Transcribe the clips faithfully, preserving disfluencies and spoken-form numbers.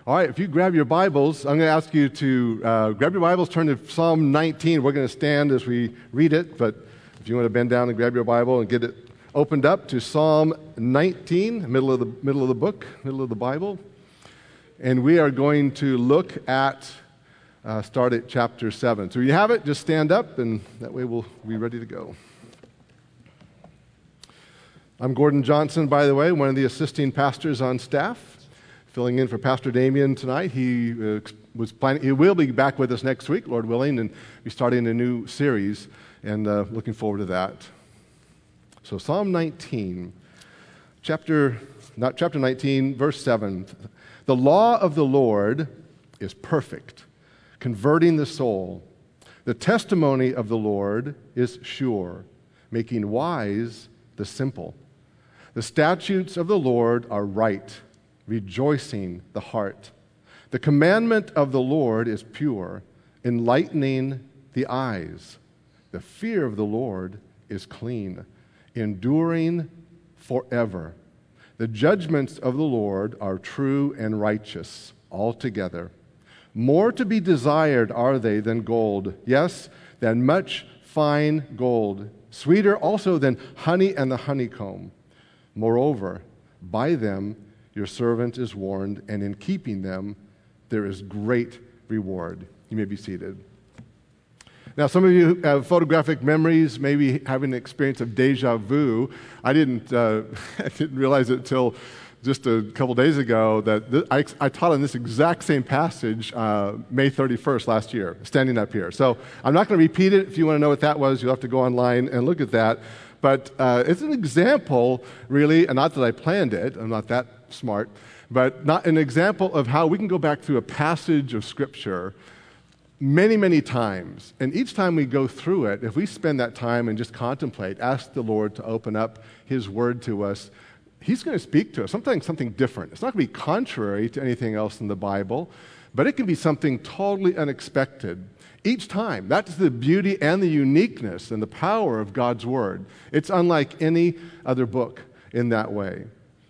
All right, if you grab your Bibles, I'm going to ask you to uh, grab your Bibles, turn to Psalm nineteen. We're going to stand as we read it, but if you want to bend down and grab your Bible and get it opened up to Psalm nineteen, middle of the middle of the book, middle of the Bible, and we are going to look at uh, start at chapter seven. So you have it, just stand up, and that way we'll be ready to go. I'm Gordon Johnson, by the way, one of the assisting pastors on staff. Filling in for Pastor Damien tonight. He uh, was planning. He will be back with us next week, Lord willing, and be starting a new series. And uh, looking forward to that. So Psalm nineteen, chapter not chapter nineteen, verse seven. The law of the Lord is perfect, converting the soul. The testimony of the Lord is sure, making wise the simple. The statutes of the Lord are right, rejoicing the heart. The commandment of the Lord is pure, enlightening the eyes. The fear of the Lord is clean, enduring forever. The judgments of the Lord are true and righteous altogether. More to be desired are they than gold, yes, than much fine gold, sweeter also than honey and the honeycomb. Moreover, by them your servant is warned, and in keeping them, there is great reward. You may be seated. Now, some of you have photographic memories, maybe having an experience of deja vu. I didn't, uh, I didn't realize it until just a couple days ago that th- I, I taught on this exact same passage uh, May thirty-first last year, standing up here. So I'm not going to repeat it. If you want to know what that was, you'll have to go online and look at that. But uh, it's an example, really, and not that I planned it, I'm not that smart, but not an example of how we can go back through a passage of Scripture many, many times. And each time we go through it, if we spend that time and just contemplate, ask the Lord to open up His Word to us, He's going to speak to us, sometimes something different. It's not going to be contrary to anything else in the Bible, but it can be something totally unexpected. Each time. That's the beauty and the uniqueness and the power of God's Word. It's unlike any other book in that way.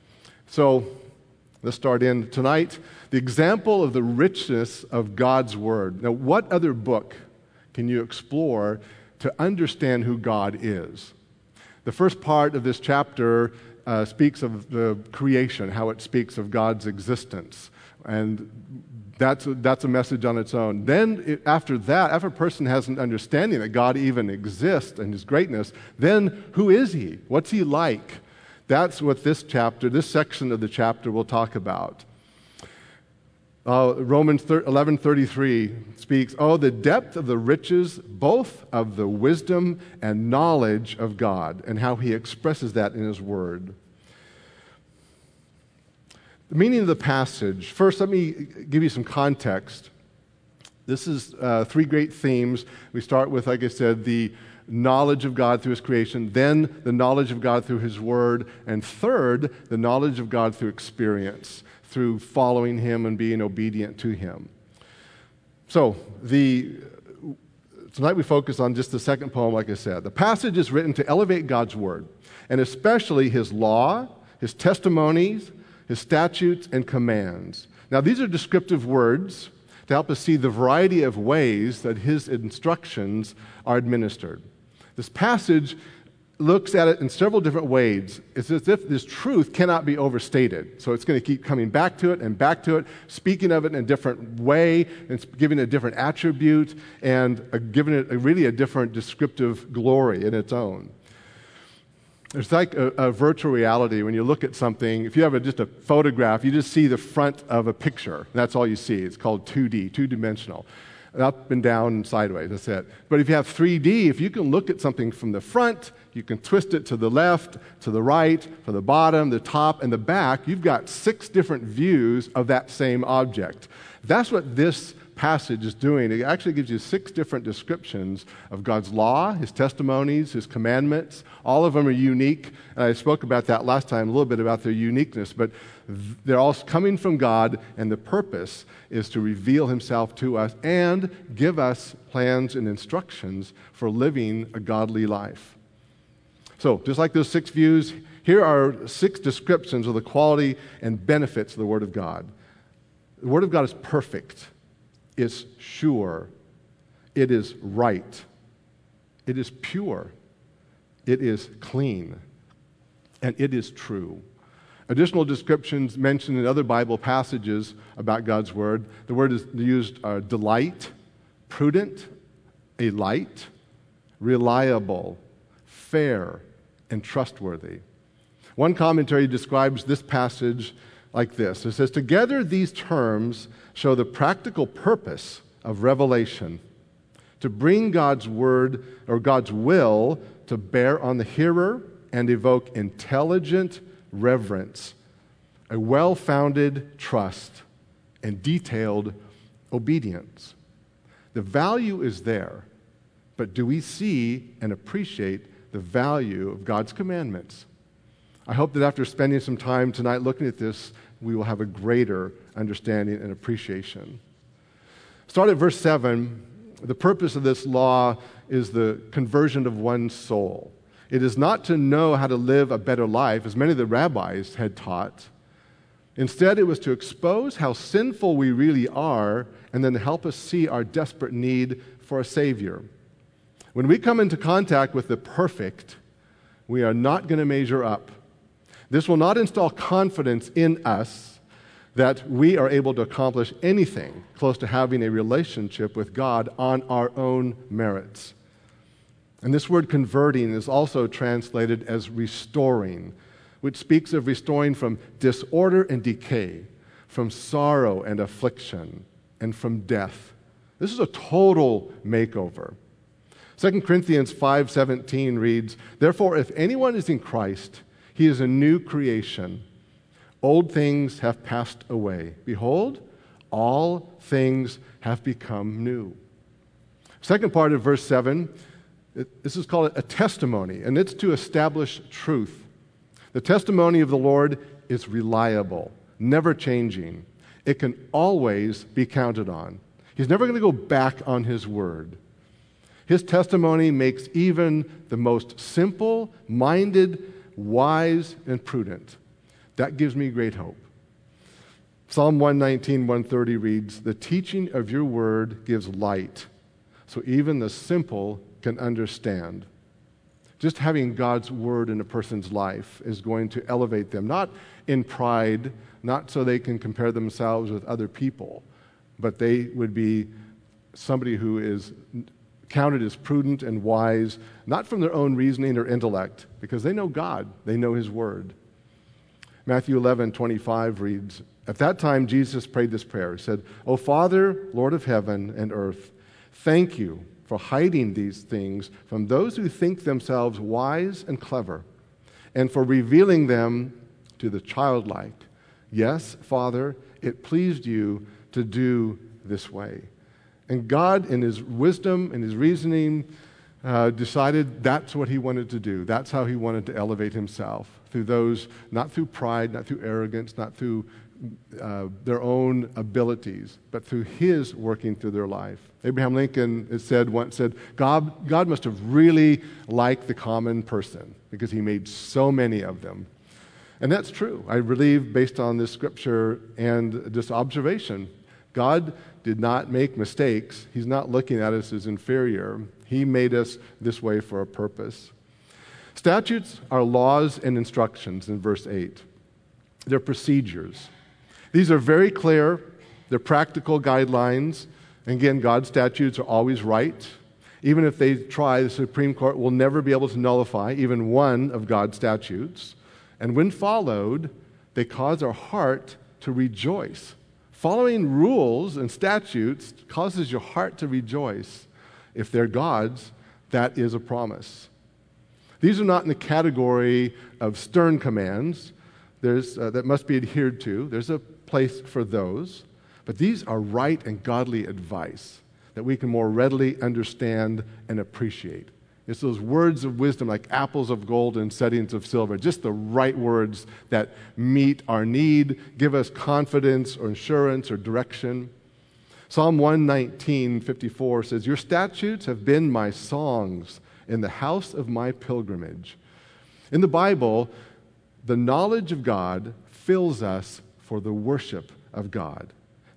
So let's start in tonight. The example of the richness of God's Word. Now, what other book can you explore to understand who God is? The first part of this chapter uh, speaks of the creation, how it speaks of God's existence. And That's a, that's a message on its own. Then it, after that, after a person has an understanding that God even exists and His greatness, then who is He? What's He like? That's what this chapter, this section of the chapter will talk about. Uh, Romans eleven thirty-three speaks, oh, the depth of the riches, both of the wisdom and knowledge of God, and how He expresses that in His Word. The meaning of the passage. First, let me give you some context. This is uh, three great themes. We start with, like I said, the knowledge of God through His creation, then the knowledge of God through His Word, and third, the knowledge of God through experience, through following Him and being obedient to Him. So, the tonight we focus on just the second poem, like I said. The passage is written to elevate God's Word, and especially His law, His testimonies, His statutes and commands. Now, these are descriptive words to help us see the variety of ways that His instructions are administered. This passage looks at it in several different ways. It's as if this truth cannot be overstated. So it's going to keep coming back to it and back to it, speaking of it in a different way, and giving it a different attribute, and uh, giving it a, really a different descriptive glory in its own. It's like a, a virtual reality when you look at something. If you have a, just a photograph, you just see the front of a picture. That's all you see. It's called two D, two-dimensional. Up and down and sideways, that's it. But if you have three D, if you can look at something from the front, you can twist it to the left, to the right, to the bottom, the top, and the back. You've got six different views of that same object. That's what this passage is doing. It actually gives you six different descriptions of God's law, His testimonies, His commandments. All of them are unique, and I spoke about that last time, a little bit about their uniqueness, but they're all coming from God, and the purpose is to reveal Himself to us and give us plans and instructions for living a godly life. So, just like those six views, here are six descriptions of the quality and benefits of the Word of God. The Word of God is perfect. It's sure. It is right. It is pure. It is clean. And it is true. Additional descriptions mentioned in other Bible passages about God's Word. The word is used uh, delight, prudent, a light, reliable, fair, and trustworthy. One commentary describes this passage like this. It says, together these terms show the practical purpose of revelation, to bring God's Word or God's will to bear on the hearer and evoke intelligent reverence, a well-founded trust, and detailed obedience. The value is there, but do we see and appreciate the value of God's commandments? I hope that after spending some time tonight looking at this, we will have a greater understanding and appreciation. Start at verse seven. The purpose of this law is the conversion of one's soul. It is not to know how to live a better life, as many of the rabbis had taught. Instead, it was to expose how sinful we really are and then help us see our desperate need for a Savior. When we come into contact with the perfect, we are not going to measure up. This will not install confidence in us that we are able to accomplish anything close to having a relationship with God on our own merits. And this word converting is also translated as restoring, which speaks of restoring from disorder and decay, from sorrow and affliction, and from death. This is a total makeover. Second Corinthians five seventeen reads, therefore, if anyone is in Christ, he is a new creation. Old things have passed away. Behold, all things have become new. Second part of verse seven, it, this is called a testimony, and it's to establish truth. The testimony of the Lord is reliable, never changing. It can always be counted on. He's never going to go back on his word. His testimony makes even the most simple-minded wise and prudent. That gives me great hope. Psalm one nineteen, one thirty reads, the teaching of your word gives light, so even the simple can understand. Just having God's word in a person's life is going to elevate them, not in pride, not so they can compare themselves with other people, but they would be somebody who is counted as prudent and wise, not from their own reasoning or intellect, because they know God, they know his word. Matthew eleven twenty-five reads, at that time Jesus prayed this prayer. He said, O Father, Lord of heaven and earth, thank you for hiding these things from those who think themselves wise and clever, and for revealing them to the childlike. Yes, Father, it pleased you to do this way. And God, in his wisdom and his reasoning, uh, decided that's what he wanted to do. That's how he wanted to elevate himself, through those, not through pride, not through arrogance, not through uh, their own abilities, but through his working through their life. Abraham Lincoln, it said, once said, God, God must have really liked the common person because he made so many of them. And that's true. I believe, based on this scripture and this observation, God did not make mistakes. He's not looking at us as inferior. He made us this way for a purpose. Statutes are laws and instructions in verse eight. They're procedures. These are very clear. They're practical guidelines. And again, God's statutes are always right. Even if they try, the Supreme Court will never be able to nullify even one of God's statutes. And when followed, they cause our heart to rejoice. Following rules and statutes causes your heart to rejoice. If they're God's, that is a promise. These are not in the category of stern commands There's, uh, that must be adhered to. There's a place for those. But these are right and godly advice that we can more readily understand and appreciate. It's those words of wisdom like apples of gold and settings of silver, just the right words that meet our need, give us confidence or assurance or direction. Psalm one nineteen, fifty-four says, your statutes have been my songs in the house of my pilgrimage. In the Bible, the knowledge of God fills us for the worship of God.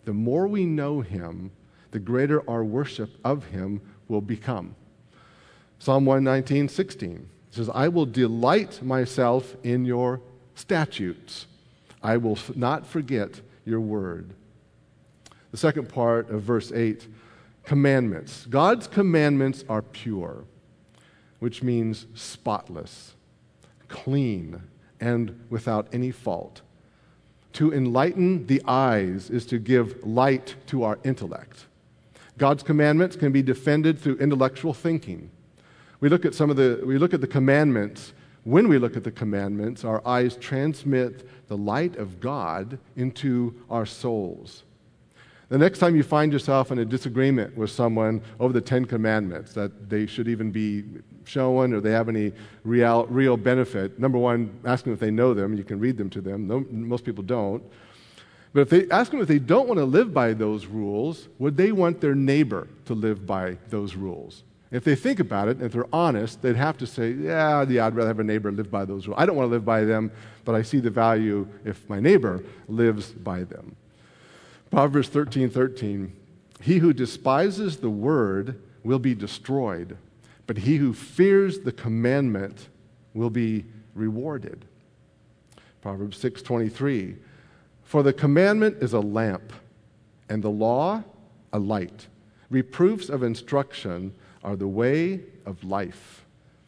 the more we know him, the greater our worship of him will become. Psalm one nineteen, sixteen says, I will delight myself in your statutes. I will f- not forget your word. The second part of verse eight, commandments. God's commandments are pure, which means spotless, clean, and without any fault. To enlighten the eyes is to give light to our intellect. God's commandments can be defended through intellectual thinking. We look at some of the we look at the commandments. When we look at the commandments, our eyes transmit the light of God into our souls. The next time you find yourself in a disagreement with someone over the Ten Commandments, that they should even be shown or they have any real, real benefit, number one, ask them if they know them. You can read them to them. No, most people don't. But if they ask them if they don't want to live by those rules, would they want their neighbor to live by those rules? If they think about it, if they're honest, they'd have to say, yeah, yeah, I'd rather have a neighbor live by those rules. I don't want to live by them, but I see the value if my neighbor lives by them. Proverbs thirteen thirteen, he who despises the word will be destroyed, but he who fears the commandment will be rewarded. Proverbs six twenty-three, for the commandment is a lamp, and the law a light. Reproofs of instruction are the way of life.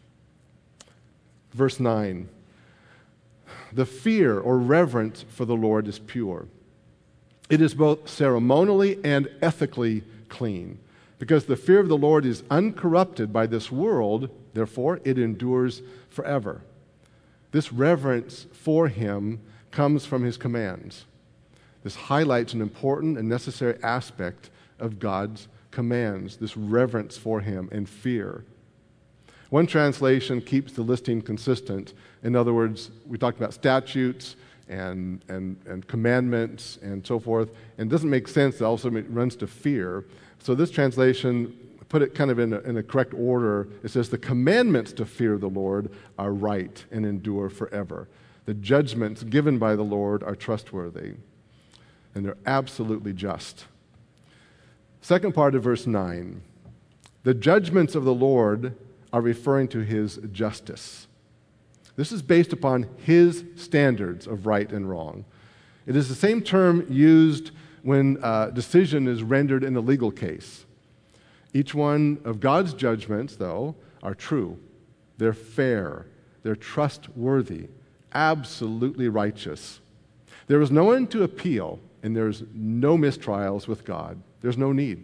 Verse nine, the fear or reverence for the Lord is pure. It is both ceremonially and ethically clean, because the fear of the Lord is uncorrupted by this world, therefore it endures forever. This reverence for him comes from his commands. This highlights an important and necessary aspect of God's commands, this reverence for him and fear. One translation keeps the listing consistent. In other words, we talked about statutes and, and, and commandments and so forth, and it doesn't make sense that also it runs to fear. So this translation put it kind of in a, in a correct order. It says, the commandments to fear the Lord are right and endure forever. The judgments given by the Lord are trustworthy, and they're absolutely just. Second part of verse nine, the judgments of the Lord are referring to his justice. This is based upon his standards of right and wrong. It is the same term used when a decision is rendered in a legal case. Each one of God's judgments, though, are true. They're fair. They're trustworthy. Absolutely righteous. There is no one to appeal, and there's no mistrials with God. There's no need.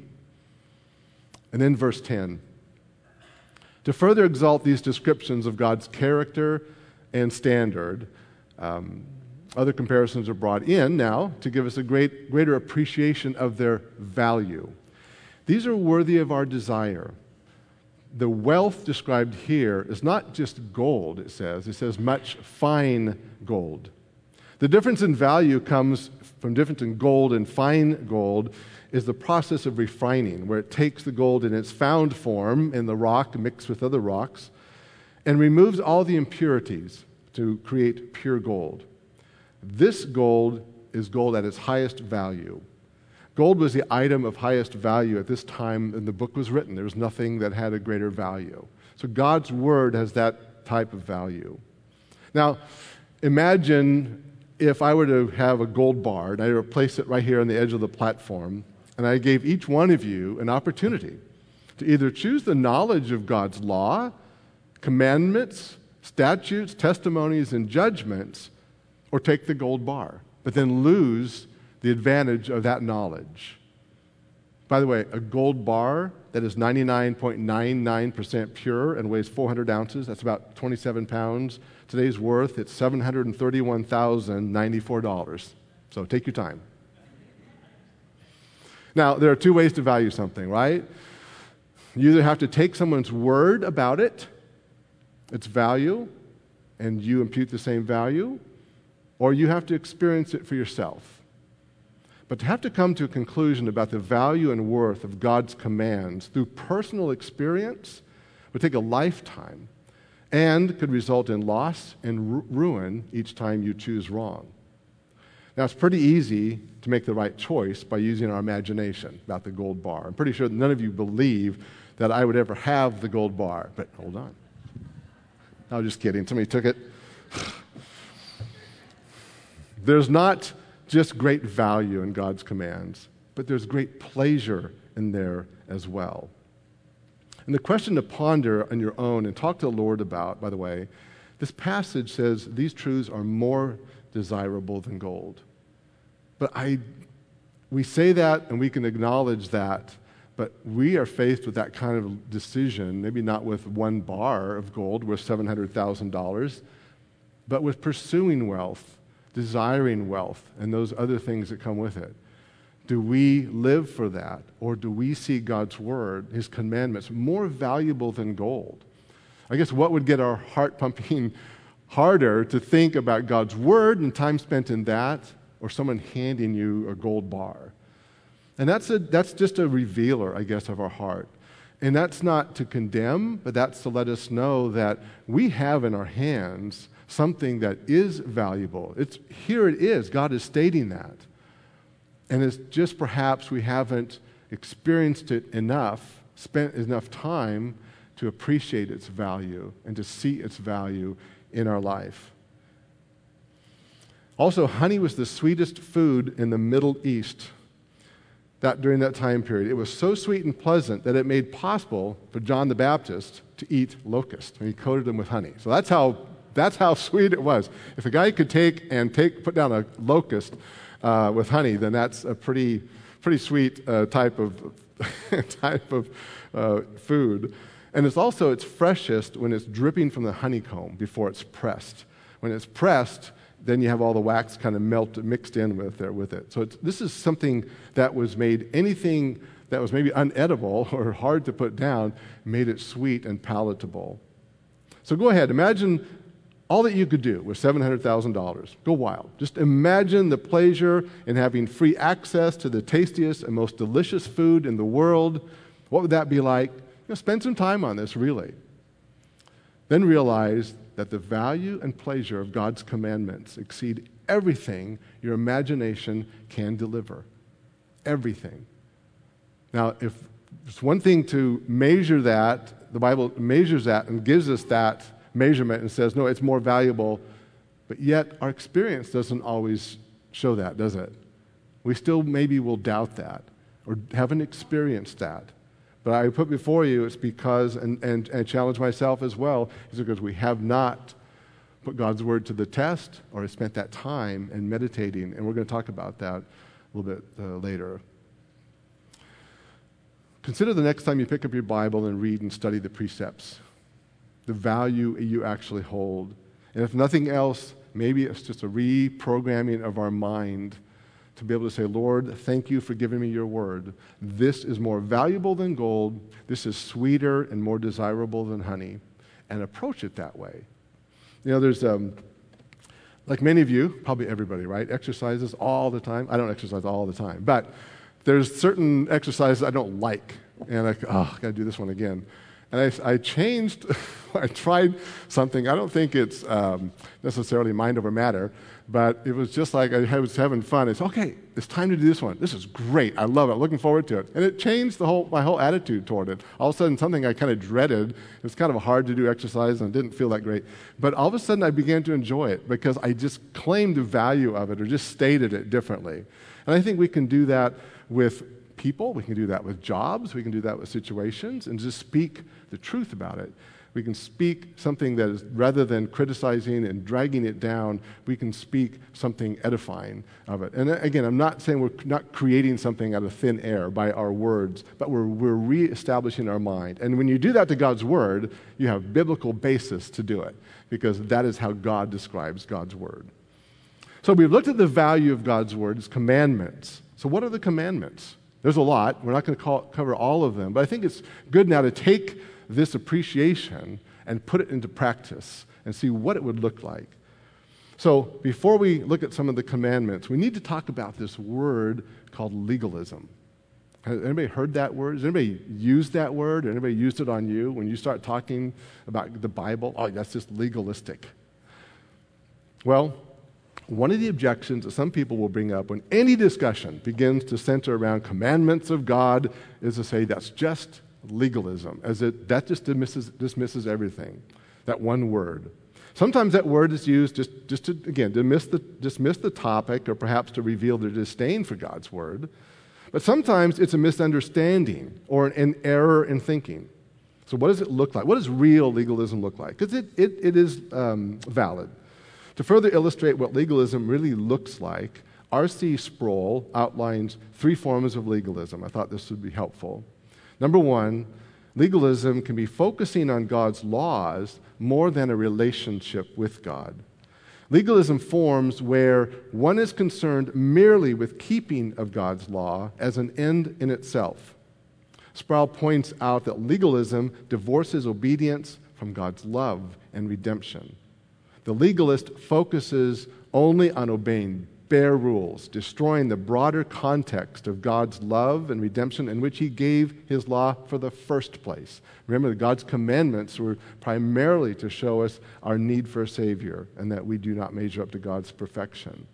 And then verse ten. To further exalt these descriptions of God's character and standard, um, other comparisons are brought in now to give us a great, greater appreciation of their value. These are worthy of our desire. The wealth described here is not just gold, it says. It says much fine gold. The difference in value comes from difference in gold and fine gold is the process of refining, where it takes the gold in its found form in the rock mixed with other rocks and removes all the impurities to create pure gold. This gold is gold at its highest value. Gold was the item of highest value at this time when the book was written. There was nothing that had a greater value. So God's word has that type of value. Now, imagine if I were to have a gold bar and I were to place it right here on the edge of the platform, and I gave each one of you an opportunity to either choose the knowledge of God's law, commandments, statutes, testimonies, and judgments, or take the gold bar, but then lose the advantage of that knowledge. By the way, a gold bar that is ninety-nine point nine nine percent pure and weighs four hundred ounces, that's about twenty-seven pounds. Today's worth, it's seven hundred thirty-one thousand ninety-four dollars. So take your time. Now, there are two ways to value something, right? You either have to take someone's word about it, its value, and you impute the same value, or you have to experience it for yourself. But to have to come to a conclusion about the value and worth of God's commands through personal experience would take a lifetime and could result in loss and ru- ruin each time you choose wrong. Now, it's pretty easy to make the right choice by using our imagination about the gold bar. I'm pretty sure that none of you believe that I would ever have the gold bar, but hold on. I was just kidding. Somebody took it. There's not just great value in God's commands, but there's great pleasure in there as well. And the question to ponder on your own and talk to the Lord about, by the way, this passage says these truths are more desirable than gold. But I, we say that and we can acknowledge that, but we are faced with that kind of decision, maybe not with one bar of gold worth seven hundred thousand dollars, but with pursuing wealth, desiring wealth, and those other things that come with it. Do we live for that, or do we see God's word, his commandments, more valuable than gold? I guess what would get our heart pumping harder to think about God's word and time spent in that, or someone handing you a gold bar? And that's a, that's just a revealer, I guess, of our heart. And that's not to condemn, but that's to let us know that we have in our hands something that is valuable. It's, here it is. God is stating that. And it's just perhaps we haven't experienced it enough, spent enough time to appreciate its value and to see its value in our life. Also, honey was the sweetest food in the Middle East that during that time period. It was so sweet and pleasant that it made possible for John the Baptist to eat locusts, and he coated them with honey. So that's how that's how sweet it was. If a guy could take and take put down a locust uh, with honey, then that's a pretty pretty sweet uh, type of type of uh, food. And it's also its freshest when it's dripping from the honeycomb before it's pressed. When it's pressed, then you have all the wax kind of melt mixed in with there with it. So it's, this is something that was made, anything that was maybe unedible or hard to put down, made it sweet and palatable. So go ahead, imagine all that you could do with seven hundred thousand dollars. Go wild. Just imagine the pleasure in having free access to the tastiest and most delicious food in the world. What would that be like? You know, spend some time on this, really. Then realize that the value and pleasure of God's commandments exceed everything your imagination can deliver. Everything. Now, if it's one thing to measure that, the Bible measures that and gives us that measurement and says, no, it's more valuable, but yet our experience doesn't always show that, does it? We still maybe will doubt that or haven't experienced that. But I put before you, it's because, and, and, and challenge myself as well, is because we have not put God's word to the test or have spent that time in meditating, and we're going to talk about that a little bit uh, later. Consider the next time you pick up your Bible and read and study the precepts, the value you actually hold. And if nothing else, maybe it's just a reprogramming of our mind to be able to say, Lord, thank you for giving me your word. This is more valuable than gold. This is sweeter and more desirable than honey. And approach it that way. You know, there's, um, like many of you, probably everybody, right, exercises all the time. I don't exercise all the time. But there's certain exercises I don't like. And I, oh, I got to do this one again. And I, I changed, I tried something. I don't think it's um, necessarily mind over matter, but it was just like I was having fun. It's, okay, it's time to do this one. This is great. I love it. Looking forward to it. And it changed the whole my whole attitude toward it. All of a sudden, something I kind of dreaded. It was kind of hard to do exercise and it didn't feel that great. But all of a sudden, I began to enjoy it because I just claimed the value of it or just stated it differently. And I think we can do that with people, we can do that with jobs, we can do that with situations, and just speak the truth about it. We can speak something that is, rather than criticizing and dragging it down, we can speak something edifying of it. And again, I'm not saying we're not creating something out of thin air by our words, but we're, we're reestablishing our mind. And when you do that to God's word, you have biblical basis to do it, because that is how God describes God's word. So we've looked at the value of God's word, its commandments. So what are the commandments? There's a lot. We're not going to call, cover all of them, but I think it's good now to take this appreciation and put it into practice and see what it would look like. So before we look at some of the commandments, we need to talk about this word called legalism. Has anybody heard that word? Has anybody used that word? Anybody used it on you when you start talking about the Bible? Oh, that's just legalistic. Well, one of the objections that some people will bring up when any discussion begins to center around commandments of God is to say that's just legalism, as it that just dismisses, dismisses everything, that one word. Sometimes that word is used just, just to, again, dismiss the, dismiss the topic or perhaps to reveal their disdain for God's word. But sometimes it's a misunderstanding or an, an error in thinking. So what does it look like? What does real legalism look like? Because it, it, it is um, valid. To further illustrate what legalism really looks like, R C Sproul outlines three forms of legalism. I thought this would be helpful. Number one, legalism can be focusing on God's laws more than a relationship with God. Legalism forms where one is concerned merely with keeping of God's law as an end in itself. Sproul points out that legalism divorces obedience from God's love and redemption. The legalist focuses only on obeying bare rules, destroying the broader context of God's love and redemption in which he gave his law for the first place. Remember that God's commandments were primarily to show us our need for a Savior and that we do not measure up to God's perfection.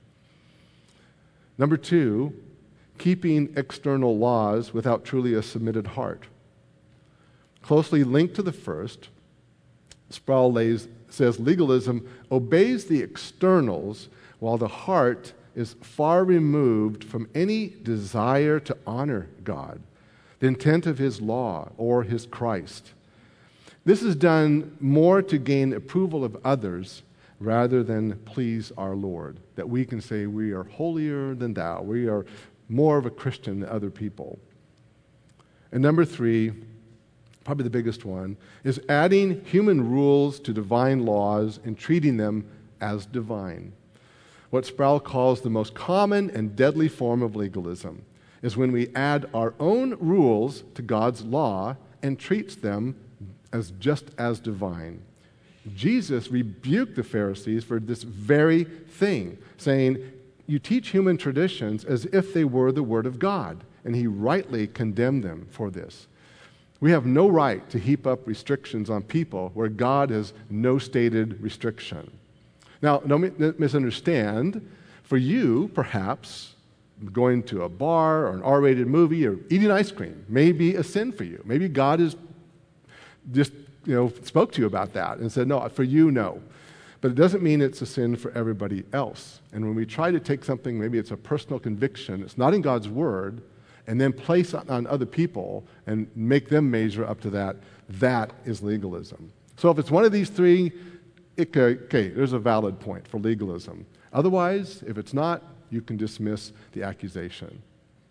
Number two, keeping external laws without truly a submitted heart. Closely linked to the first, Sproul lays, says legalism obeys the externals while the heart is far removed from any desire to honor God, the intent of his law or his Christ. This is done more to gain approval of others rather than please our Lord, that we can say we are holier than thou, we are more of a Christian than other people. And number three, probably the biggest one, is adding human rules to divine laws and treating them as divine. What Sproul calls the most common and deadly form of legalism is when we add our own rules to God's law and treats them as just as divine. Jesus rebuked the Pharisees for this very thing, saying, "You teach human traditions as if they were the Word of God," and he rightly condemned them for this. We have no right to heap up restrictions on people where God has no stated restriction. Now, don't misunderstand. For you, perhaps, going to a bar or an R-rated movie or eating ice cream may be a sin for you. Maybe God has just, you know, spoke to you about that and said, no, for you, no. But it doesn't mean it's a sin for everybody else. And when we try to take something, maybe it's a personal conviction, it's not in God's Word, and then place it on other people and make them measure up to that, that is legalism. So if it's one of these three, it, okay, there's a valid point for legalism. Otherwise, if it's not, you can dismiss the accusation.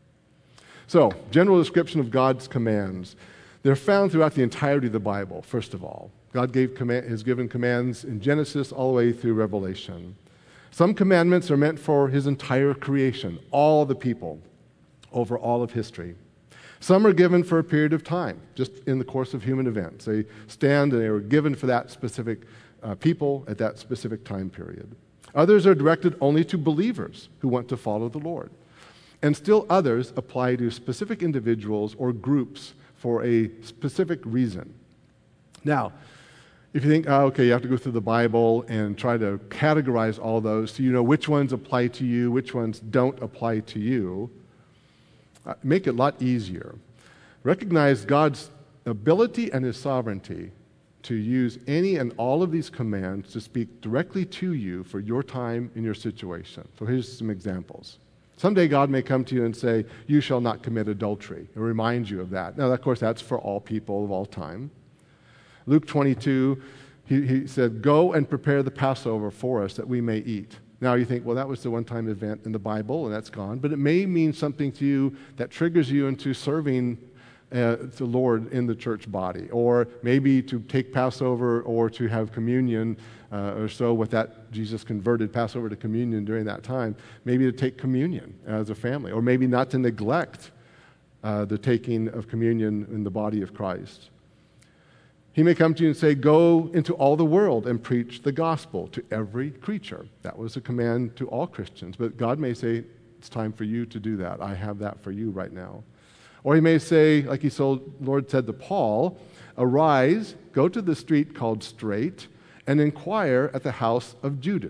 So, general description of God's commands. They're found throughout the entirety of the Bible, first of all. God gave command, has given commands in Genesis all the way through Revelation. Some commandments are meant for his entire creation, all the people, over all of history. Some are given for a period of time, just in the course of human events. They stand and they were given for that specific uh, people at that specific time period. Others are directed only to believers who want to follow the Lord. And still others apply to specific individuals or groups for a specific reason. Now, if you think, oh, okay, you have to go through the Bible and try to categorize all those so you know which ones apply to you, which ones don't apply to you, uh, make it a lot easier. Recognize God's ability and his sovereignty to use any and all of these commands to speak directly to you for your time and your situation. So here's some examples. Someday God may come to you and say, you shall not commit adultery, and remind you of that. Now, of course, that's for all people of all time. Luke twenty-two, he, he said, go and prepare the Passover for us that we may eat. Now you think, well, that was the one-time event in the Bible, and that's gone. But it may mean something to you that triggers you into serving uh, the Lord in the church body, or maybe to take Passover or to have communion uh, or so with that. Jesus converted Passover to communion during that time. Maybe to take communion as a family, or maybe not to neglect uh, the taking of communion in the body of Christ. He may come to you and say, go into all the world and preach the gospel to every creature. That was a command to all Christians. But God may say, it's time for you to do that. I have that for you right now. Or he may say, like he told, Lord said to Paul, arise, go to the street called Straight, and inquire at the house of Judas.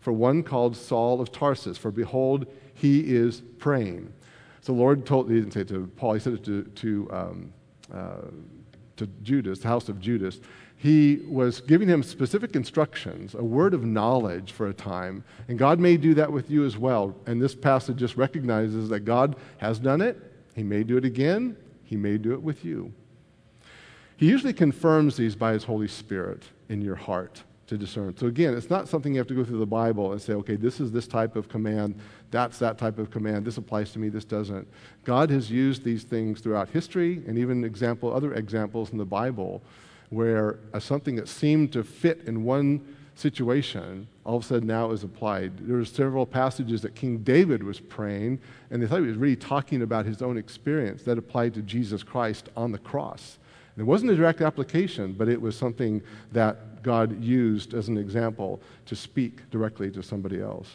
for one called Saul of Tarsus, for behold, he is praying. So the Lord told, he didn't say it to Paul, he said it to, to, um, uh, to Judas, the house of Judas. He was giving him specific instructions, a word of knowledge for a time, and God may do that with you as well. And this passage just recognizes that God has done it, he may do it again, he may do it with you. He usually confirms these by his Holy Spirit in your heart to discern. So again, it's not something you have to go through the Bible and say, okay, this is this type of command, that's that type of command, this applies to me, this doesn't. God has used these things throughout history and even example, other examples in the Bible where uh, something that seemed to fit in one situation all of a sudden now is applied. There were several passages that King David was praying, and they thought he was really talking about his own experience that applied to Jesus Christ on the cross. And it wasn't a direct application, but it was something that God used as an example to speak directly to somebody else.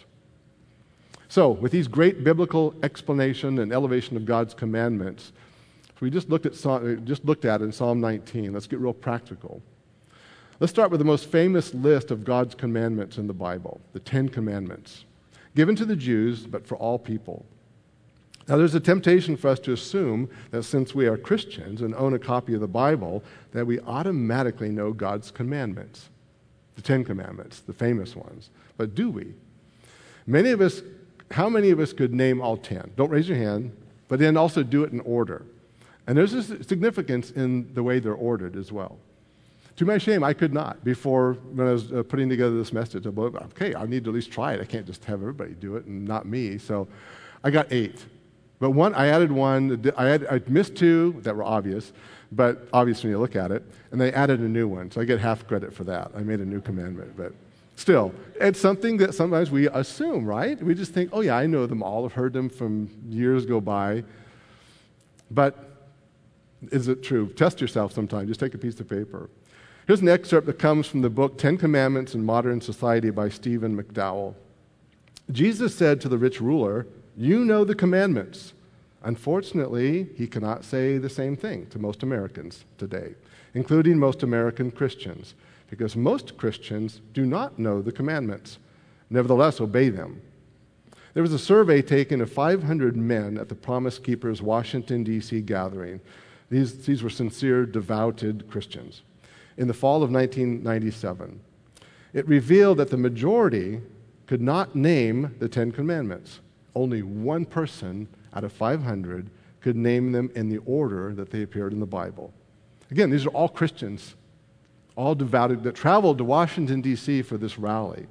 So, with these great biblical explanation and elevation of God's commandments, we just looked at just looked at in Psalm nineteen. Let's get real practical. Let's start with the most famous list of God's commandments in the Bible, the Ten Commandments, given to the Jews, but for all people. Now, there's a temptation for us to assume that since we are Christians and own a copy of the Bible, that we automatically know God's commandments, the Ten Commandments, the famous ones. But do we? Many of us, how many of us could name all ten? Don't raise your hand, but then also do it in order. And there's a significance in the way they're ordered as well. To my shame, I could not. Before, when I was uh, putting together this message, I thought, okay, I need to at least try it. I can't just have everybody do it and not me. So I got eight. But one, I added one. I, had, I missed two that were obvious, but obvious when you look at it. And they added a new one, so I get half credit for that. I made a new commandment, but still, it's something that sometimes we assume, right? We just think, oh yeah, I know them all. I've heard them from years go by. But is it true? Test yourself sometime. Just take a piece of paper. Here's an excerpt that comes from the book Ten Commandments in Modern Society by Stephen McDowell. Jesus said to the rich ruler, "You know the commandments." Unfortunately, he cannot say the same thing to most Americans today, including most American Christians, because most Christians do not know the commandments, nevertheless obey them. There was a survey taken of five hundred men at the Promise Keepers Washington, D C gathering. These, these were sincere, devoted Christians. In the fall of nineteen ninety-seven, it revealed that the majority could not name the Ten Commandments. Only one person out of five hundred could name them in the order that they appeared in the Bible. Again, these are all Christians, all devoted, that traveled to Washington, D C for this rally.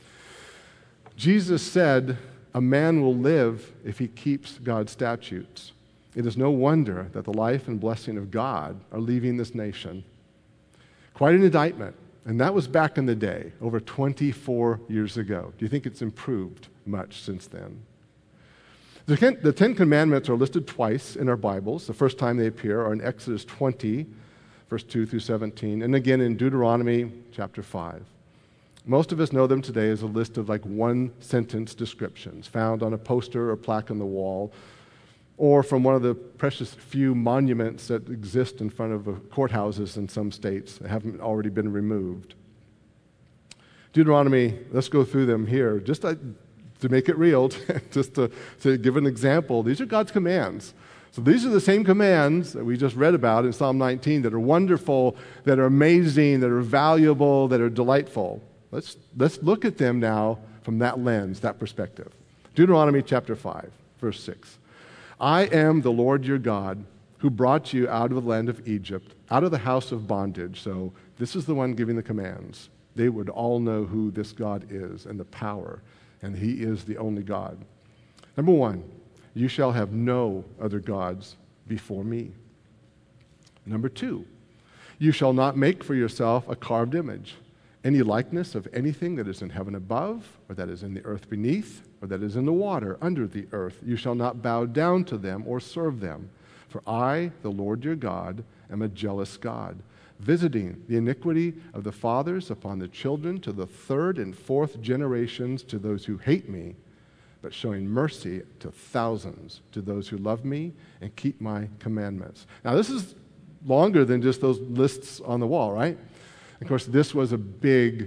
Jesus said, "A man will live if he keeps God's statutes." It is no wonder that the life and blessing of God are leaving this nation. Quite an indictment, and that was back in the day, over twenty-four years ago. Do you think it's improved much since then? The Ten, the Ten Commandments are listed twice in our Bibles. The first time they appear are in Exodus twenty, verse two through seventeen, and again in Deuteronomy chapter five. Most of us know them today as a list of like one-sentence descriptions found on a poster or plaque on the wall, or from one of the precious few monuments that exist in front of courthouses in some states that haven't already been removed. Deuteronomy, let's go through them here, just to, to make it real, just to, to give an example. These are God's commands. So these are the same commands that we just read about in Psalm nineteen that are wonderful, that are amazing, that are valuable, that are delightful. Let's, let's look at them now from that lens, that perspective. Deuteronomy chapter five, verse six. "I am the Lord your God, who brought you out of the land of Egypt, out of the house of bondage." So this is the one giving the commands. They would all know who this God is and the power, and he is the only God. Number one, you shall have no other gods before me. Number two, you shall not make for yourself a carved image, any likeness of anything that is in heaven above, or that is in the earth beneath, or that is in the water under the earth. You shall not bow down to them or serve them. For I, the Lord your God, am a jealous God, visiting the iniquity of the fathers upon the children to the third and fourth generations to those who hate me, but showing mercy to thousands to those who love me and keep my commandments. Now, this is longer than just those lists on the wall, right? Of course, this was a big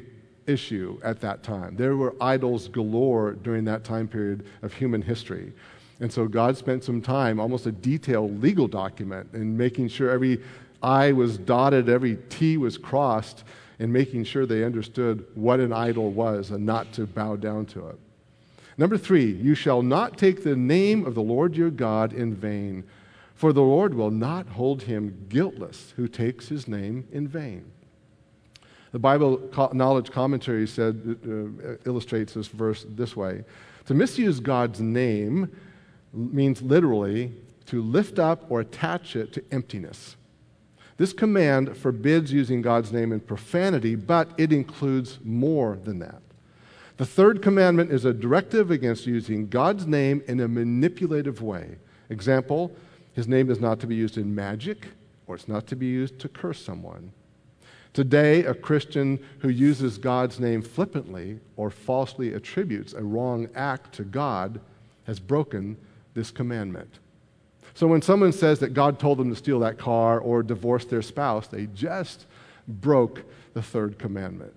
issue at that time. There were idols galore during that time period of human history. And so God spent some time, almost a detailed legal document, in making sure every I was dotted, every T was crossed, and making sure they understood what an idol was and not to bow down to it. Number three, you shall not take the name of the Lord your God in vain, for the Lord will not hold him guiltless who takes his name in vain. The Bible Knowledge Commentary said, uh, illustrates this verse this way. To misuse God's name means literally to lift up or attach it to emptiness. This command forbids using God's name in profanity, but it includes more than that. The third commandment is a directive against using God's name in a manipulative way. Example, his name is not to be used in magic, or it's not to be used to curse someone. Today, a Christian who uses God's name flippantly or falsely attributes a wrong act to God has broken this commandment. So when someone says that God told them to steal that car or divorce their spouse, they just broke the third commandment.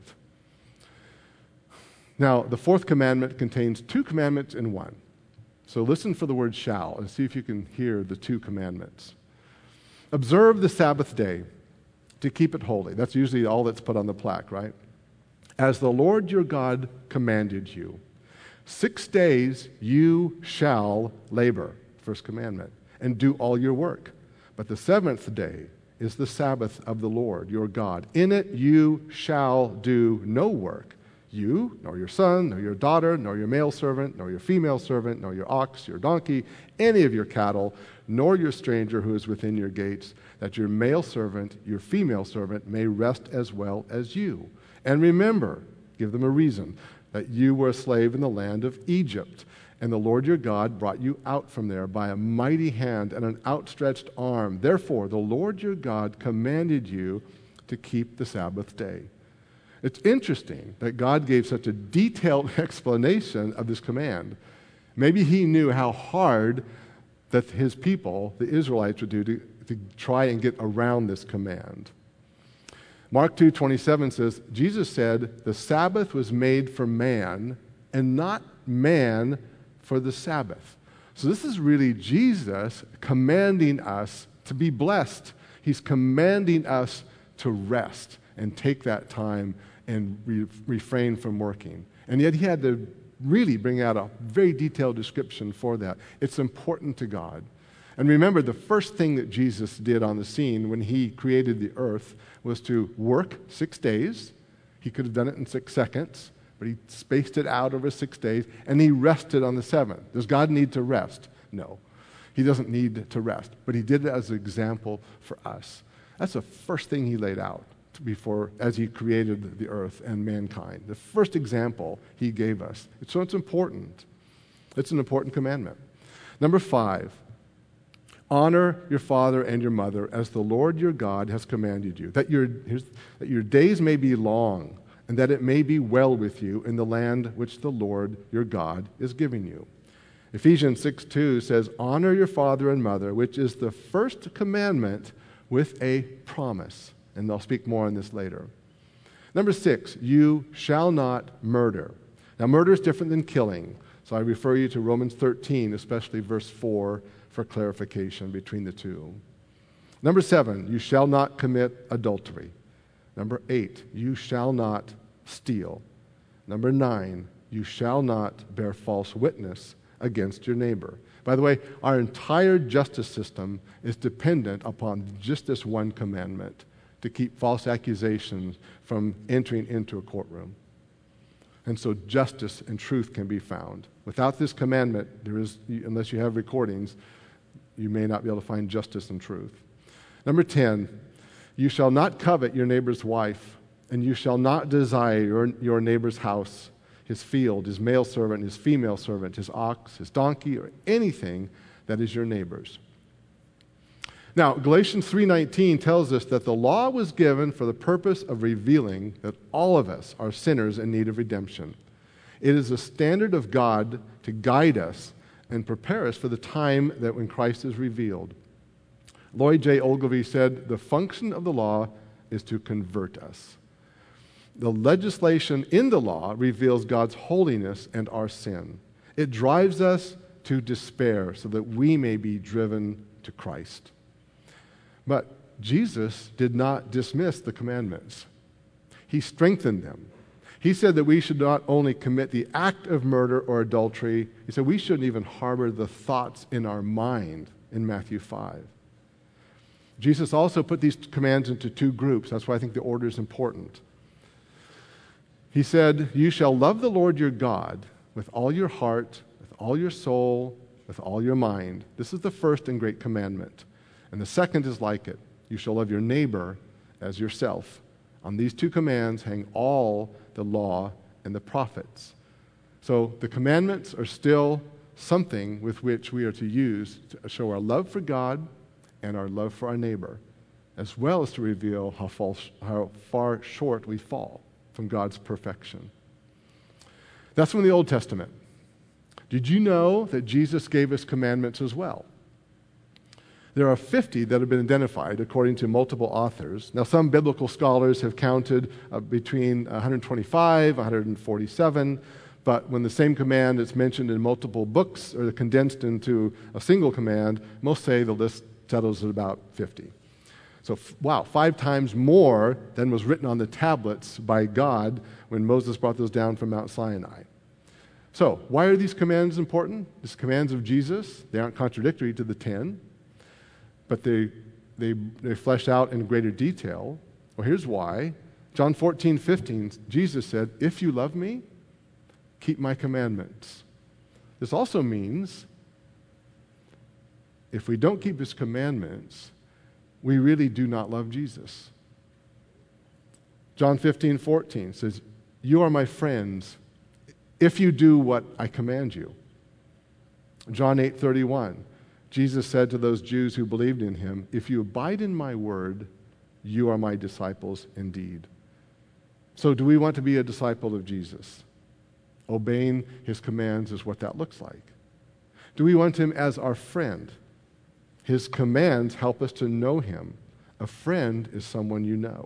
Now, the fourth commandment contains two commandments in one. So listen for the word shall and see if you can hear the two commandments. Observe the Sabbath day to keep it holy. That's usually all that's put on the plaque, right? As the Lord your God commanded you. Six days you shall labor, first commandment, and do all your work. But the seventh day is the Sabbath of the Lord your God. In it you shall do no work. You, nor your son, nor your daughter, nor your male servant, nor your female servant, nor your ox, your donkey, any of your cattle, nor your stranger who is within your gates, that your male servant, your female servant may rest as well as you. And remember, give them a reason, that you were a slave in the land of Egypt, and the Lord your God brought you out from there by a mighty hand and an outstretched arm. Therefore, the Lord your God commanded you to keep the Sabbath day. It's interesting that God gave such a detailed explanation of this command. Maybe he knew how hard that his people, the Israelites, would do to, to try and get around this command. Mark two twenty-seven says, Jesus said, the Sabbath was made for man and not man for the Sabbath. So this is really Jesus commanding us to be blessed. He's commanding us to rest and take that time and re- refrain from working. And yet he had to really bring out a very detailed description for that. It's important to God. And remember, the first thing that Jesus did on the scene when he created the earth was to work six days. He could have done it in six seconds, but he spaced it out over six days, and he rested on the seventh. Does God need to rest? No. He doesn't need to rest, but he did it as an example for us. That's the first thing he laid out before, as he created the earth and mankind. The first example he gave us. So it's important. It's an important commandment. Number five, honor your father and your mother as the Lord your God has commanded you, that your, that your days may be long and that it may be well with you in the land which the Lord your God is giving you. Ephesians six two says, honor your father and mother, which is the first commandment with a promise. And I'll speak more on this later. Number six, you shall not murder. Now, murder is different than killing. So I refer you to Romans thirteen, especially verse four, for clarification between the two. Number seven, you shall not commit adultery. Number eight, you shall not steal. Number nine, you shall not bear false witness against your neighbor. By the way, our entire justice system is dependent upon just this one commandment, to keep false accusations from entering into a courtroom. And so justice and truth can be found. Without this commandment, there is, unless you have recordings, you may not be able to find justice and truth. Number ten, you shall not covet your neighbor's wife, and you shall not desire your, your neighbor's house, his field, his male servant, his female servant, his ox, his donkey, or anything that is your neighbor's. Now, Galatians three nineteen tells us that the law was given for the purpose of revealing that all of us are sinners in need of redemption. It is a standard of God to guide us and prepare us for the time that when Christ is revealed. Lloyd J. Ogilvie said, the function of the law is to convert us. The legislation in the law reveals God's holiness and our sin. It drives us to despair so that we may be driven to Christ. But Jesus did not dismiss the commandments. He strengthened them. He said that we should not only commit the act of murder or adultery, he said we shouldn't even harbor the thoughts in our mind in Matthew five. Jesus also put these commands into two groups. That's why I think the order is important. He said, you shall love the Lord your God with all your heart, with all your soul, with all your mind. This is the first and great commandment. And the second is like it. You shall love your neighbor as yourself. On these two commands hang all the law and the prophets. So the commandments are still something with which we are to use to show our love for God and our love for our neighbor, as well as to reveal how, false, how far short we fall from God's perfection. That's from the Old Testament. Did you know that Jesus gave us commandments as well? There are fifty that have been identified according to multiple authors. Now, some biblical scholars have counted uh, between one hundred twenty-five, one hundred forty-seven, but when the same command is mentioned in multiple books or condensed into a single command, most say the list settles at about fifty. So, wow, five times more than was written on the tablets by God when Moses brought those down from Mount Sinai. So, why are these commands important? These commands of Jesus, they aren't contradictory to the ten, but they, they, they flesh out in greater detail. Well, here's why. John fourteen fifteen, Jesus said, if you love me, keep my commandments. This also means if we don't keep his commandments, we really do not love Jesus. John fifteen fourteen says, you are my friends if you do what I command you. John eight thirty-one, Jesus said to those Jews who believed in him, if you abide in my word, you are my disciples indeed. So do we want to be a disciple of Jesus? Obeying his commands is what that looks like. Do we want him as our friend? His commands help us to know him. A friend is someone you know.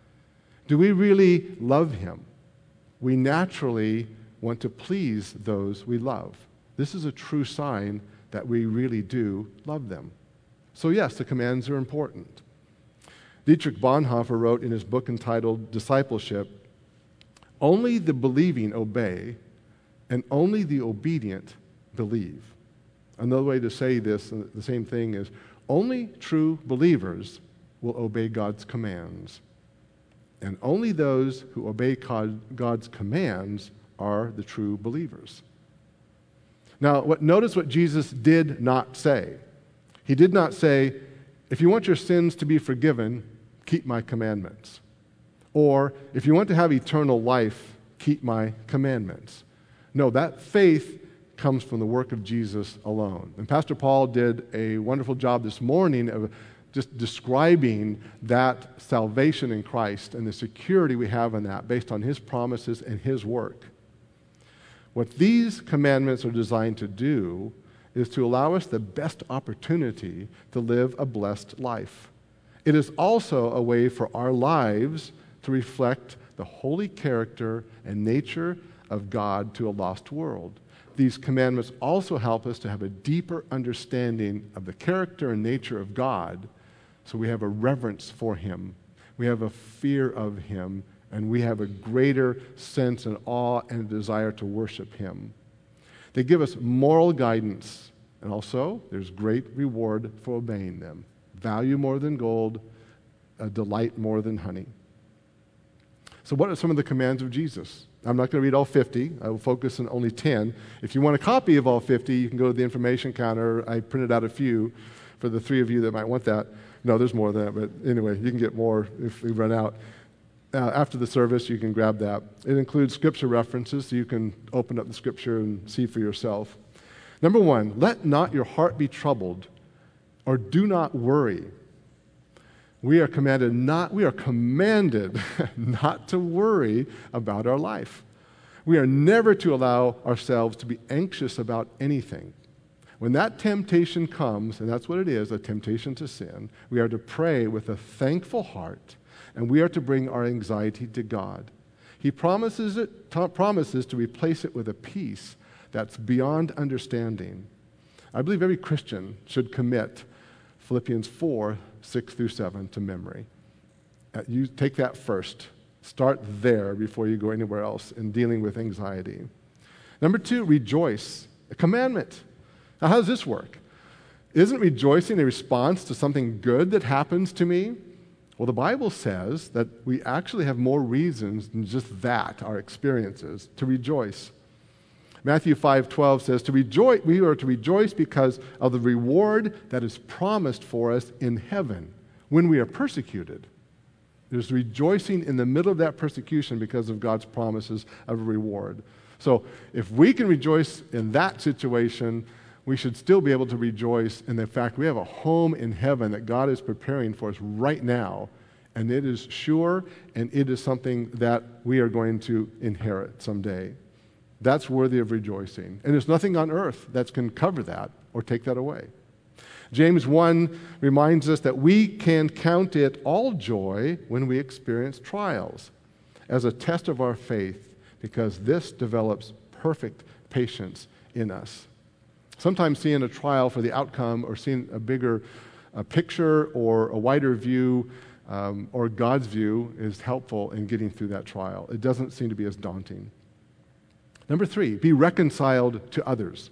Do we really love him? We naturally want to please those we love. This is a true sign that we really do love them. So yes, the commands are important. Dietrich Bonhoeffer wrote in his book entitled Discipleship, only the believing obey, and only the obedient believe. Another way to say this, the same thing, is only true believers will obey God's commands. And only those who obey God's commands are the true believers. Now, what, notice what Jesus did not say. He did not say, if you want your sins to be forgiven, keep my commandments. Or, if you want to have eternal life, keep my commandments. No, that faith comes from the work of Jesus alone. And Pastor Paul did a wonderful job this morning of just describing that salvation in Christ and the security we have in that based on his promises and his work. What these commandments are designed to do is to allow us the best opportunity to live a blessed life. It is also a way for our lives to reflect the holy character and nature of God to a lost world. These commandments also help us to have a deeper understanding of the character and nature of God, so we have a reverence for him, we have a fear of him, and we have a greater sense and awe and a desire to worship him. They give us moral guidance, and also there's great reward for obeying them. Value more than gold, a delight more than honey. So what are some of the commands of Jesus? I'm not going to read all fifty. I will focus on only ten. If you want a copy of all fifty, you can go to the information counter. I printed out a few for the three of you that might want that. No, there's more than that, but anyway, you can get more if we run out. Uh, after the service, you can grab that. It includes scripture references, so you can open up the scripture and see for yourself. Number one, let not your heart be troubled, or do not worry. We are commanded not, we are commanded not to worry about our life. We are never to allow ourselves to be anxious about anything. When that temptation comes, and that's what it is, a temptation to sin, we are to pray with a thankful heart, and we are to bring our anxiety to God. He promises it, t- promises to replace it with a peace that's beyond understanding. I believe every Christian should commit Philippians four, six through seven to memory. Uh, you take that first. Start there before you go anywhere else in dealing with anxiety. Number two, rejoice. A commandment. Now, how does this work? Isn't rejoicing a response to something good that happens to me? Well, the Bible says that we actually have more reasons than just that, our experiences, to rejoice. Matthew five twelve says, "To rejoice, we are to rejoice because of the reward that is promised for us in heaven when we are persecuted." There's rejoicing in the middle of that persecution because of God's promises of a reward. So if we can rejoice in that situation, we should still be able to rejoice in the fact we have a home in heaven that God is preparing for us right now, and it is sure, and it is something that we are going to inherit someday. That's worthy of rejoicing. And there's nothing on earth that can cover that or take that away. James one reminds us that we can count it all joy when we experience trials as a test of our faith, because this develops perfect patience in us. Sometimes seeing a trial for the outcome or seeing a bigger a picture or a wider view um, or God's view is helpful in getting through that trial. It doesn't seem to be as daunting. Number three, be reconciled to others.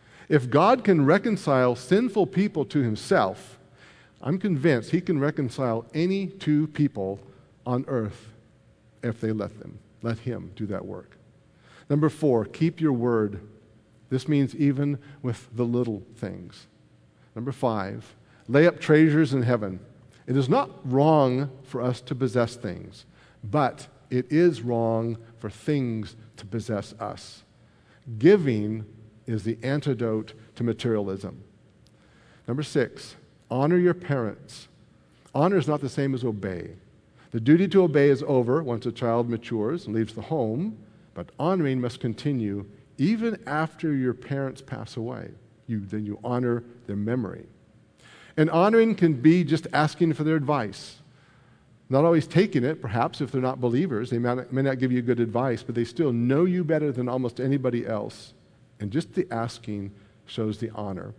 If God can reconcile sinful people to himself, I'm convinced he can reconcile any two people on earth if they let them. Let him do that work. Number four, keep your word. This means even with the little things. Number five, lay up treasures in heaven. It is not wrong for us to possess things, but it is wrong for things to possess us. Giving is the antidote to materialism. Number six, honor your parents. Honor is not the same as obey. The duty to obey is over once a child matures and leaves the home, but honoring must continue even after your parents pass away. You, then you honor their memory. And honoring can be just asking for their advice. Not always taking it, perhaps, if they're not believers. They may not, may not give you good advice, but they still know you better than almost anybody else. And just the asking shows the honor.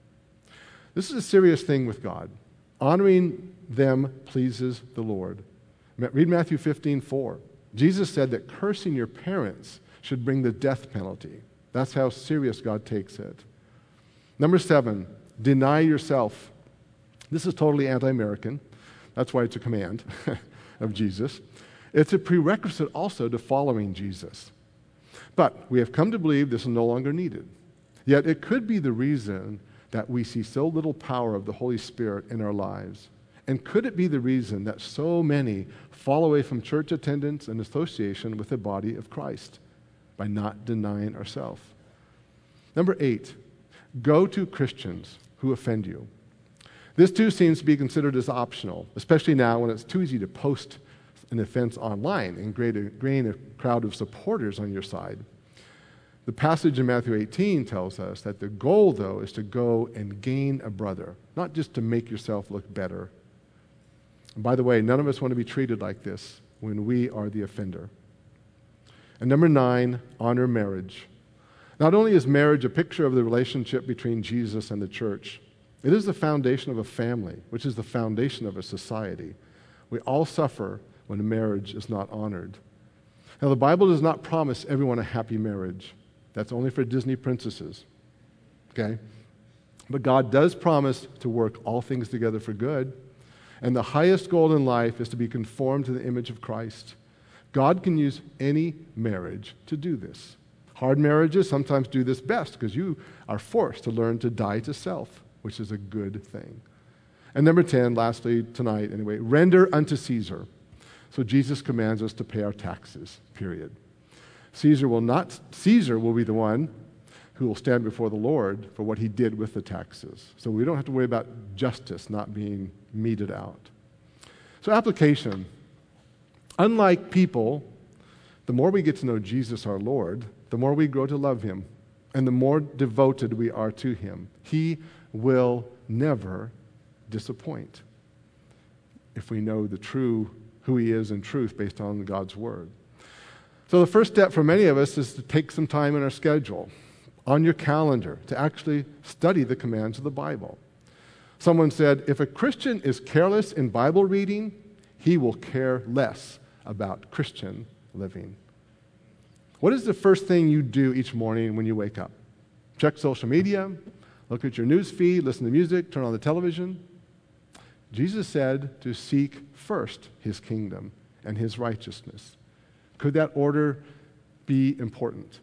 This is a serious thing with God. Honoring them pleases the Lord. Read Matthew fifteen four. Jesus said that cursing your parents should bring the death penalty. That's how serious God takes it. Number seven, deny yourself. This is totally anti-American. That's why it's a command of Jesus. It's a prerequisite also to following Jesus. But we have come to believe this is no longer needed. Yet it could be the reason that we see so little power of the Holy Spirit in our lives. And could it be the reason that so many fall away from church attendance and association with the body of Christ by not denying ourselves? Number eight, go to Christians who offend you. This too seems to be considered as optional, especially now when it's too easy to post an offense online and gain a crowd of supporters on your side. The passage in Matthew eighteen tells us that the goal, though, is to go and gain a brother, not just to make yourself look better. And by the way, none of us want to be treated like this when we are the offender. And number nine, honor marriage. Not only is marriage a picture of the relationship between Jesus and the church, it is the foundation of a family, which is the foundation of a society. We all suffer when a marriage is not honored. Now, the Bible does not promise everyone a happy marriage. That's only for Disney princesses, okay? But God does promise to work all things together for good. And the highest goal in life is to be conformed to the image of Christ. God can use any marriage to do this. Hard marriages sometimes do this best because you are forced to learn to die to self, which is a good thing. And number ten, lastly, tonight anyway, render unto Caesar. So Jesus commands us to pay our taxes, period. Caesar will not, Caesar will be the one who will stand before the Lord for what he did with the taxes. So we don't have to worry about justice not being meted out. So application. Unlike people, the more we get to know Jesus our Lord, the more we grow to love him, and the more devoted we are to him. He will never disappoint if we know the true, who he is in truth based on God's word. So the first step for many of us is to take some time in our schedule, on your calendar, to actually study the commands of the Bible. Someone said, if a Christian is careless in Bible reading, he will care less about Christian living. What is the first thing you do each morning when you wake up? Check social media, look at your news feed, listen to music, turn on the television? Jesus said to seek first his kingdom and his righteousness. Could that order be important?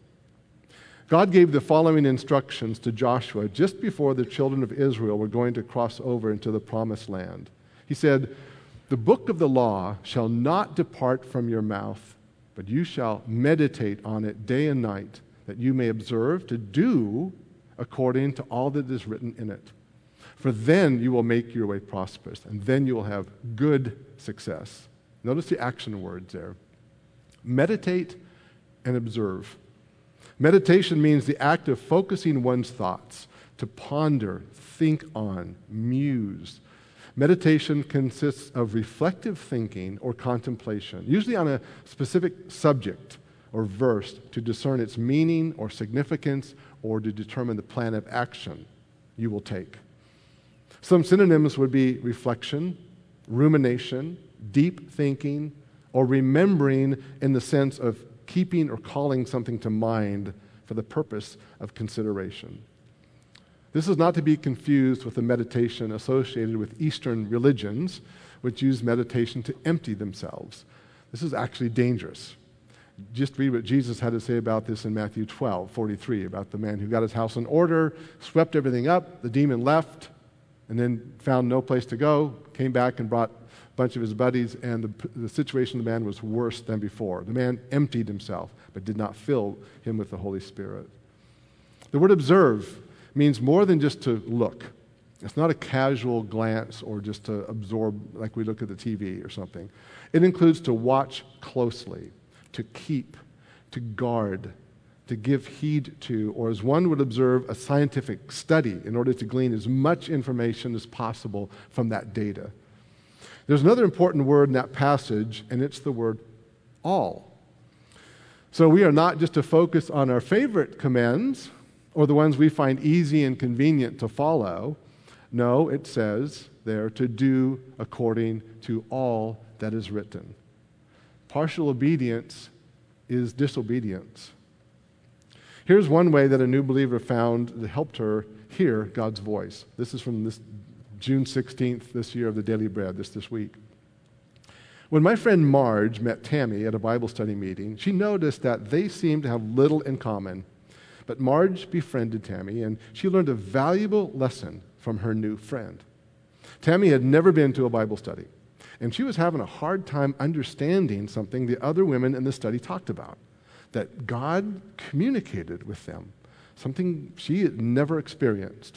God gave the following instructions to Joshua just before the children of Israel were going to cross over into the promised land. He said, the book of the law shall not depart from your mouth, but you shall meditate on it day and night, that you may observe to do according to all that is written in it. For then you will make your way prosperous, and then you will have good success. Notice the action words there. Meditate and observe. Meditation means the act of focusing one's thoughts, to ponder, think on, muse. Meditation consists of reflective thinking or contemplation, usually on a specific subject or verse, to discern its meaning or significance or to determine the plan of action you will take. Some synonyms would be reflection, rumination, deep thinking, or remembering in the sense of keeping or calling something to mind for the purpose of consideration. This is not to be confused with the meditation associated with Eastern religions, which use meditation to empty themselves. This is actually dangerous. Just read what Jesus had to say about this in Matthew twelve forty-three, about the man who got his house in order, swept everything up, the demon left, and then found no place to go, came back and brought a bunch of his buddies, and the, the situation of the man was worse than before. The man emptied himself, but did not fill him with the Holy Spirit. The word observe means more than just to look. It's not a casual glance or just to absorb like we look at the T V or something. It includes to watch closely, to keep, to guard, to give heed to, or as one would observe, a scientific study in order to glean as much information as possible from that data. There's another important word in that passage, and it's the word all. So we are not just to focus on our favorite commands or the ones we find easy and convenient to follow. No, it says there to do according to all that is written. Partial obedience is disobedience. Here's one way that a new believer found that helped her hear God's voice. This is from this June sixteenth this year of the Daily Bread, this this week. When my friend Marge met Tammy at a Bible study meeting, she noticed that they seemed to have little in common. But Marge befriended Tammy, and she learned a valuable lesson from her new friend. Tammy had never been to a Bible study, and she was having a hard time understanding something the other women in the study talked about, that God communicated with them, something she had never experienced.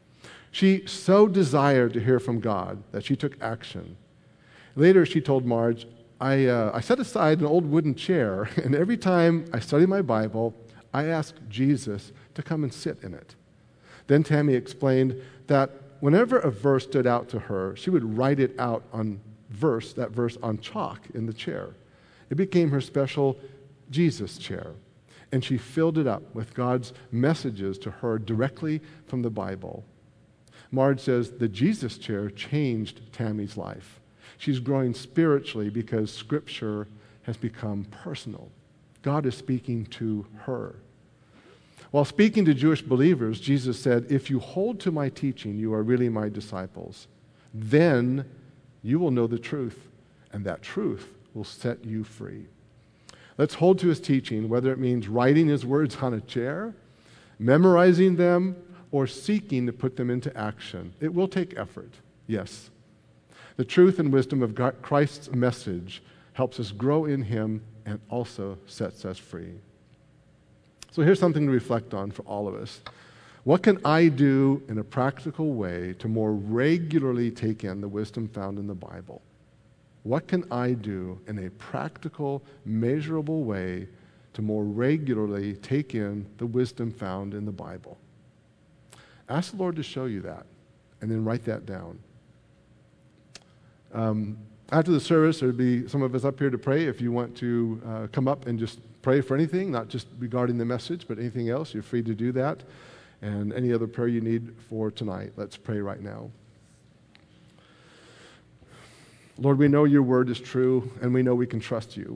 She so desired to hear from God that she took action. Later, she told Marge, I, uh, I set aside an old wooden chair, and every time I study my Bible, I ask Jesus to come and sit in it. Then Tammy explained that whenever a verse stood out to her, she would write it out on verse, that verse on chalk in the chair. It became her special Jesus chair, and she filled it up with God's messages to her directly from the Bible. Marge says the Jesus chair changed Tammy's life. She's growing spiritually because Scripture has become personal. God is speaking to her. While speaking to Jewish believers, Jesus said, if you hold to my teaching, you are really my disciples. Then you will know the truth, and that truth will set you free. Let's hold to his teaching, whether it means writing his words on a chair, memorizing them, or seeking to put them into action. It will take effort, yes. The truth and wisdom of God, Christ's message helps us grow in him and also sets us free. So here's something to reflect on for all of us. What can I do in a practical way to more regularly take in the wisdom found in the Bible? What can I do in a practical, measurable way to more regularly take in the wisdom found in the Bible? Ask the Lord to show you that, and then write that down. Um, After the service, there'll be some of us up here to pray. If you want to uh, come up and just pray for anything, not just regarding the message, but anything else, you're free to do that. And any other prayer you need for tonight, let's pray right now. Lord, we know your word is true, and we know we can trust you.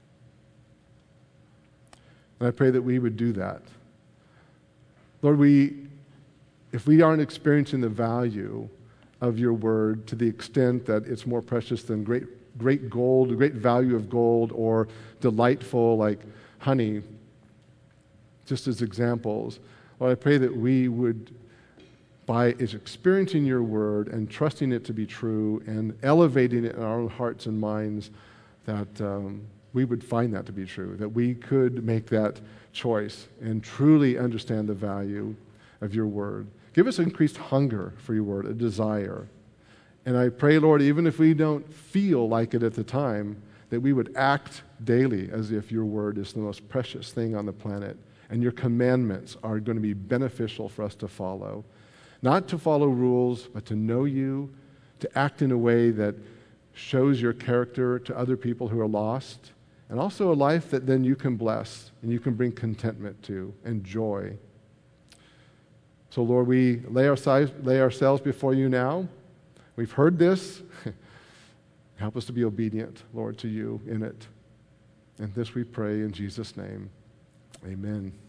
And I pray that we would do that. Lord, we, if we aren't experiencing the value of your word to the extent that it's more precious than great, great gold, great value of gold, or delightful like honey, just as examples, Lord, I pray that we would, by is experiencing your word and trusting it to be true and elevating it in our own hearts and minds, that um, we would find that to be true, that we could make that choice and truly understand the value of your word. Give us increased hunger for your word, a desire. And I pray, Lord, even if we don't feel like it at the time, that we would act daily as if your word is the most precious thing on the planet, and your commandments are going to be beneficial for us to follow. Not to follow rules, but to know you, to act in a way that shows your character to other people who are lost, and also a life that then you can bless and you can bring contentment to and joy. So, Lord, we lay, our size, lay ourselves before you now. We've heard this. Help us to be obedient, Lord, to you in it. And this we pray in Jesus' name. Amen.